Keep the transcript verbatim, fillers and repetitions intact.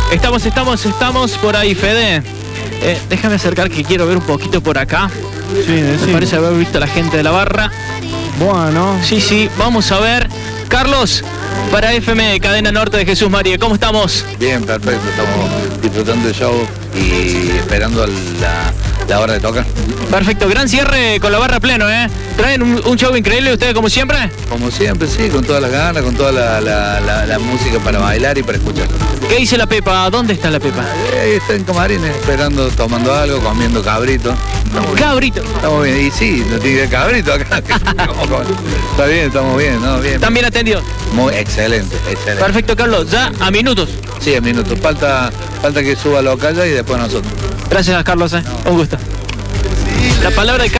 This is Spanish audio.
Estamos, estamos, estamos por ahí, Fede. Eh, déjame acercar que quiero ver un poquito por acá. Sí, Me sí. parece haber visto a la gente de la barra. Bueno. Sí, sí, vamos a ver. Carlos, para F M, Cadena Norte de Jesús María, ¿cómo estamos? Bien, perfecto, estamos disfrutando del show y esperando la, la hora de tocar. Perfecto, gran cierre con la barra pleno, ¿eh? ¿Traen un, un show increíble ustedes como siempre? Como siempre, sí, con todas las ganas, con toda la, la, la, la música para bailar y para escuchar. ¿Qué dice la Pepa? ¿Dónde está la Pepa? Ahí está en Camarines, esperando, tomando algo, comiendo cabrito. Estamos bien. Cabrito. Estamos bien, y sí, no tiene cabrito acá. Está bien, estamos bien, ¿no? Bien. ¿Están bien atendidos? Muy excelente, excelente. Perfecto, Carlos, ya a minutos. Sí, en minutos. Falta, falta que suba la calle y después nosotros. Gracias, Carlos, ¿eh? Un gusto. La palabra de